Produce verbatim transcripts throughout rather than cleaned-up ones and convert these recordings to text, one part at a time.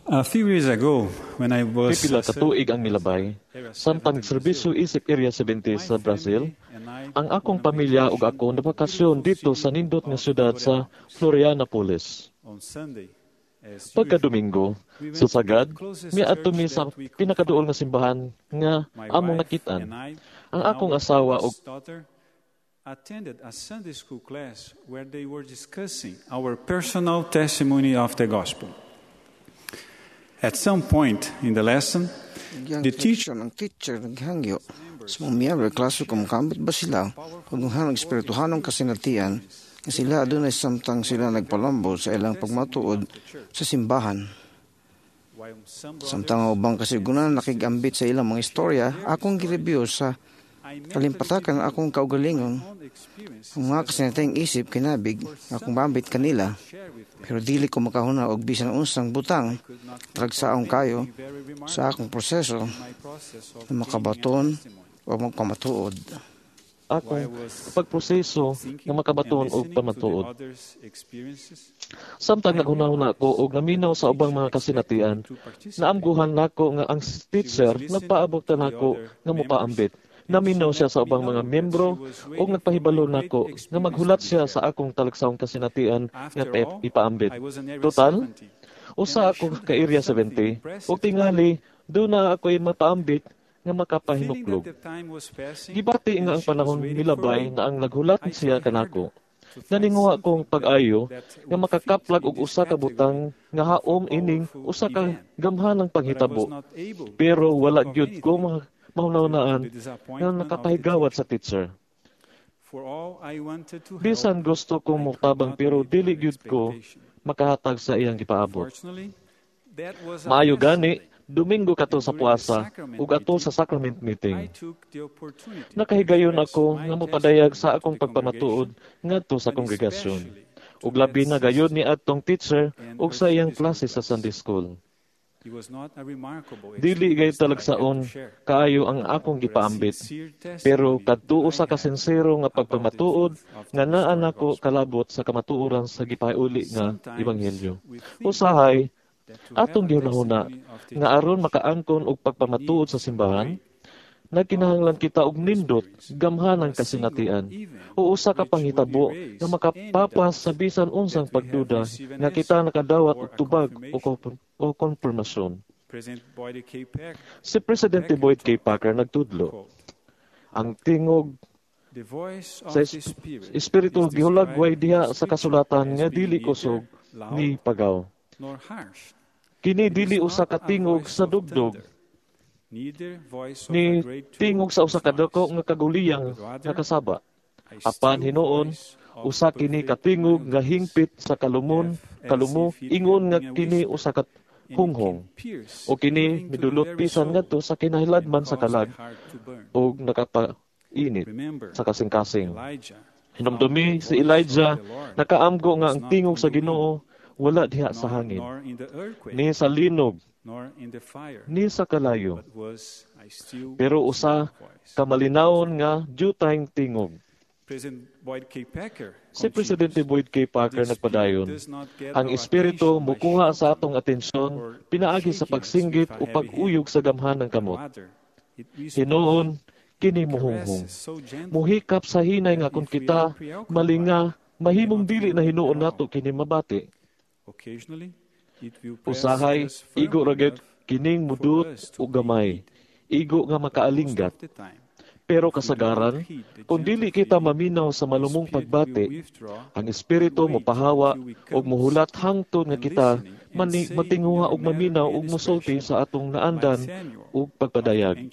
A few years ago, when I was Pipila ka tuig ang milabay, samtang serbisyo isip Area seventy sa Brazil, ang akong pamilya ug ako nabakasyon dito sa nindot nga syudad sa Florianopolis. Pagka Domingo, susagad, miadto mi sa pinakaduol nga simbahan nga among nakitaan. Ang akong asawa ug attended a Sunday school class where they were discussing our personal testimony of the gospel. At some point in the lesson, the teacher ang teacher naghangyo sa mga miyembro klaso kung kambit ba sila kung hanang espirituhanong kasinatian nga sila adunay samtang sila nagpalambol sa ilang pagmatuod sa simbahan. Samtang ubang kasigunan nakigambit sa ilang mga istorya, akong gireview sa kalimpatakan akong kaugalingon ang mga kasinatayang isip kinabig akong bambit kanila, pero dili ko makahuna og bisan unsang butang tragsaong kayo sa akong proseso na makabaton o magpamatuod. Akong pagproseso nga makabaton o pamatuod. Samtang naghunahuna ko og naminaw sa ubang mga kasinatian, naamguhan nako nga ang teacher nagpaabot nako nga mopaambit. Naminaw siya sa ubang mga miyembro o nagpahibalo nako nga maghulat siya sa akong talagsaong kasinatian nga ipaambit. Total, usa ako ka Area seventy o tingali doon na ako'y mapaambit nga makapahinuklog. Gibati nga ang panahon milabay na ang naghulat siya kanako. Naninguha kong pag-ayo nga makakaplag og usa ka butang nga haom ining usa ka gamhanang panghitabo. Pero wala gyud ko mga mahunaunaan nga nakapahigawat sa teacher. Bisan gusto kong mutabang pero dili gyud ko makahatag sa iyang gipaabot. Maayo gani, Domingo kato sa puasa ug ato sa sacrament meeting. Nakahigayon ako nga mopadayag sa akong pagpamatuod ngadto sa kongregasyon. Ug labi na gayud ni adtong teacher ug sa iyang klase sa Sunday school. Dili gay talagsaon kaayo ang akong gipaambit, pero kadtuo sa kasinsero nga pagpamatuod nga naa nako kalabot sa kamatuoran sa gipauli nga ebanghelyo. Usahay atong gihunahuna nga aron makaangkon og pagpamatuod sa simbahan, nagkinahanglan kita og nindot gamhanang kasinatian o usa ka panghitabo nga makapapas sa bisan unsang pagduda nga kita nakadawat og tubag o konfirmasyon. Si Presidente Boyd K. Packer nagtudlo, ang tingog sa espiritu gihulagway diha sa kasulatan nga dili kusog ni pagaw. Kini dili usa ka tingog sa dugdog, ni tingog sa usa ka dako nga kaguliyang nga kasaba. Apan hinuon, usa kini ka tingog nga hingpit sa kalumon, kalumo, ingon nga kini usa ka hunghong. O kini midulot pisan ngadto sa kinahiladman sa kalag o nakapainit sa kasing-kasing. Hinumdumi si Elijah, nakaamgo nga ang tingog sa Ginoo wala diha sa hangin, ni sa linog, ni sa kalayo. Pero usa kamalinawon nga jutayng tingog. Si Presidente Boyd K. Packer nagpadayon, ang espiritu mukuha sa atong atensyon pinaagi sa pagsinggit o pag-uyog sa gamhan ng kamot. Hinuon, kini muhunghong. Muhikap sa hinay nga kung kita malinga, mahimong dili na hinuon nato kini mabati. Usahay, igo ragid kining mudut o gamay, igo nga makaalinggat. Pero kasagaran, kung dili kita maminaw sa malumong pagbati, ang espiritu mopahawa o muhulat hangtod nga kita mani, matinguha og maminaw og musulti sa atong naandan ug pagpadayag.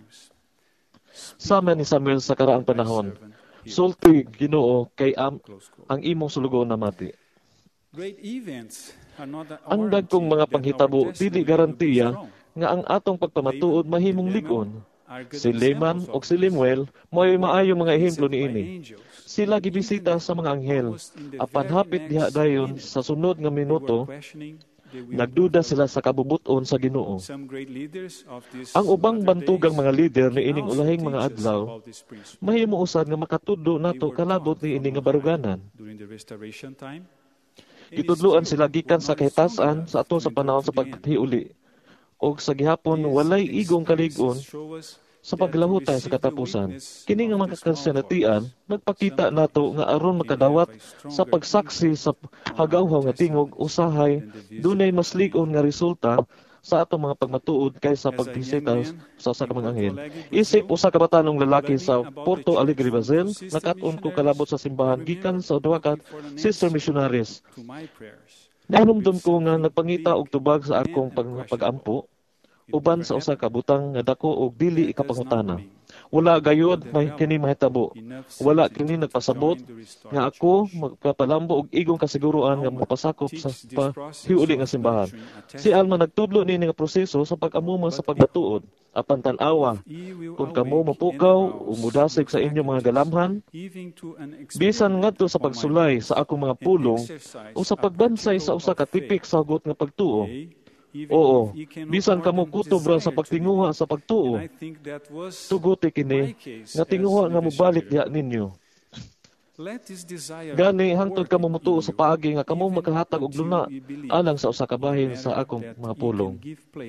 Sama ni Samuel sa karaang panahon, sulti Ginoo kay am, ang imong sulugon na mati. Ang dagkong mga panghitabo dili garantiya nga ang atong pagpamatuod mahimong lig-on. Si Leman o si Lemuel mo'y maayong mga ehemplo niini. Sila gibisita sa mga anghel. Apan hapit diha dayon sa sunod nga minuto, nagduda sila sa kabubuton sa Ginoo. Ang ubang bantugang mga lider ni ining ulahing mga adlaw, mahimo usad nga makatudlo nato kalabot ni ining nga baruganan. Gitudloan sila gikan sa kahitasan sa ato sa panahon sa paghiuli. O sa gihapon, walay igong kalig-on sa paglahutay sa katapusan. Kini nga mga kasinatian, nagpakita nato nga aron makadawat sa pagsaksi sa hagawhaw nga tingog, usahay, dunay mas lig-on nga resulta sa atong mga pagmatuod kaysa pagbisita sa usa ka mga anghel. Isip usa ka batanong lalaki sa Porto Alegre, Brazil, nakat-on ko kalabot sa simbahan gikan sa duha ka sister missionaries. Nahinumdum ko nga nagpangita og tubag sa akong pag- pag-ampo uban sa usa ka butang nga dako og dili ikapangutana. Wala gayud may kini mahitabo. Wala kini nagpasabot nga ako magpapalambo og igong kasiguruan nga mapasakop sa pahiuli nga simbahan. Si Alma nagtudlo nini nga proseso sa pag-amuma sa pagmatuod. Apan tan-awa, kung kamo mapukaw o mudasig sa inyong mga galamhan, bisan ngadto sa pagsulay sa akong mga pulong o sa pagbansay sa usa ka tipik sagot nga pagtuo. Oo, bisan kamo kutob ra sa pagtinguha sa pagtuo, tuguti kini nga tinguha nga mobalik diha ninyo. Gani hangtod kamo mutuo sa paagi nga kamo makahatag og luna alang sa usa ka bahin sa akong mga pulong.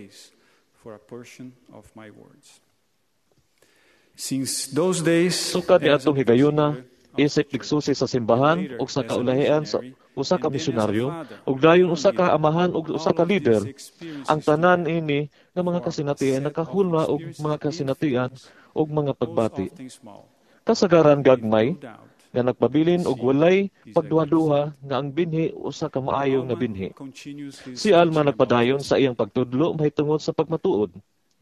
Since those days, Sukad ni atong higayuna, isip nagsusi sa simbahan ug sa kaulahian sa usa ka misyonaryo ug dayon usa ka amahan ug usa ka leader. Ang tanan ini nga mga kasinatian nakahulma og mga kasinatian ug mga pagbati. Kasagaran gagmay nga nagpabilin og walay pagduha-duha nga ang binhi usa ka maayo nga binhi. Si Alma nagpadayon sa iyang pagtudlo mahitungod sa pagmatuod.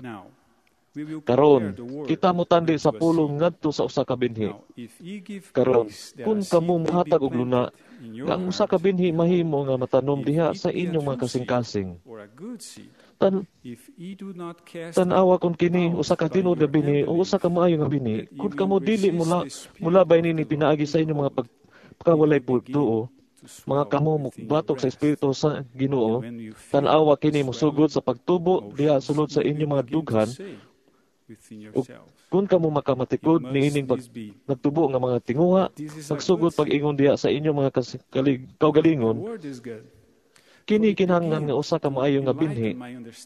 Karon, kita mo tandi sa pulong ngadto sa usa ka binhi. Karon, kung kamo mohatag og luna, nga ang usa ka binhi mahimo nga matanom diha sa inyong mga kasing-kasing. Tan Tan-awa kun kini usa ka tinuod nga binhi o usa ka maayo nga binhi, kun kamo dili mula mula bay nini pinaagi sa inyong mga pagkawalay pagtuo, mga kamo mukbatok sa espiritu sa Ginoo, tan-awa kini mosugod sa pagtubo diha sulod sa inyong mga dughan. O kung kamo makamatikod niining pag nagtubo nga mga tinguha, pagsugod pag-ingon diha sa inyong mga kalig, kaugalingon, kini kinahanglan nga usa ka maayo nga binhi.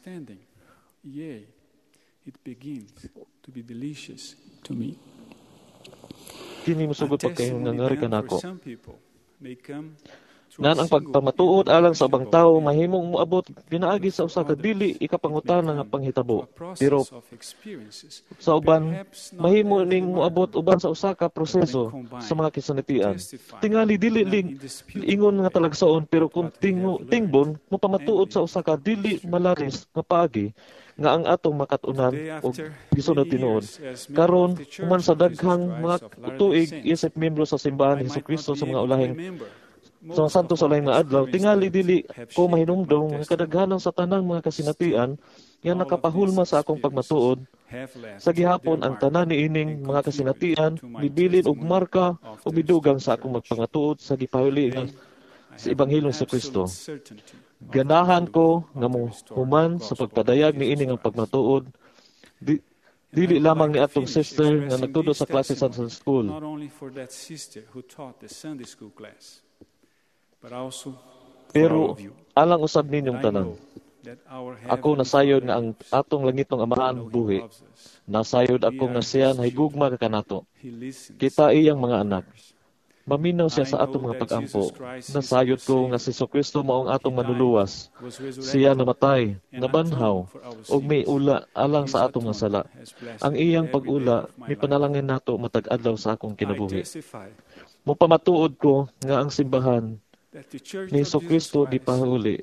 Kini mosugod pagkaingon nga ngari kanako. Nan ang pagpamatuod alang sa ubang tawo mahimong moabot pinaagi sa usa ka dili ikapangutana nga panghitabo. Pero sa uban mahimo ning moabot uban sa usa ka proseso sa mga kisanitian. Tingali dili ling ingon nga talagsaon pero kung tingo tingbon mo pamatuod sa usa ka dili malaris nga paagi nga ang atong makatunan og gisunod tinuod. Karon human sa daghang mga tuig isip membro sa simbahan ni Jesucristo sa mga ulahing sa so, santo sa ulahing mga adlaw, tingali dili ko mahinumdong nga kadaghanan sa tanang mga kasinatian nga nakapahulma sa akong pagmatuod. Sa gihapon ang tanan niining mga kasinatian bibilin og marka o bidugang sa akong magpangatuod sa gipahuli nga sa Ebanghelyo sa Kristo. Ganahan ko nga mo human sa pagpadayag niining ang pagmatuod. Di, dili lamang ni atong sister nga nagtudlo sa klase sa Sunday school. Pero alang usab ninyong tanan. Ako nasayod nga ang atong langitong amahan buhi. Nasayod ako nga siya nahigugma ka kanato. Kita iyang mga anak. Maminaw siya sa atong mga pag-ampo. Nasayod ko nga si Jesucristo mao ang atong manuluwas. Siya namatay, nabanhaw, ug may ula alang sa atong mga sala. Ang iyang pag-ula, may panalangin nato matag adlaw sa akong kinabuhi. Mupamatuod ko nga ang simbahan ni Jesucristo di pahuli.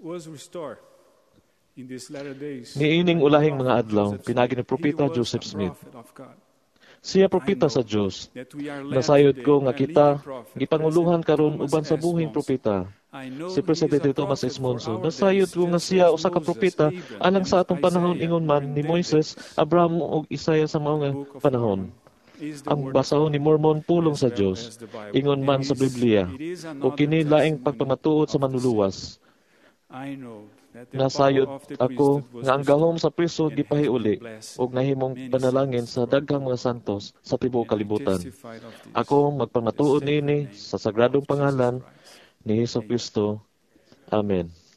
Niining ulahing mga adlaw, pinagi ni Propeta Joseph Smith. Siya propeta sa Dios. Nasayod ko nga kita gipanguluhan karon uban sa buhing propeta. Si Presidente Thomas S. Monson, nasayod ko nga siya usa ka propeta alang sa atong panahon ingon man ni Moises, Abraham ug Isaiah sa mga panahon. Ang basahon ni Mormon pulong sa Dios, ingon man sa Biblia, o kini laing pagpamatuod sa manluluwas. Nasayod ako nga ang gahom sa priso gipahiuli ug nahimong panalangin sa daghang mga santos sa tibuok kalibutan. Ako magpamatuod niini sa sagradong pangalan ni Jesucristo. Amen.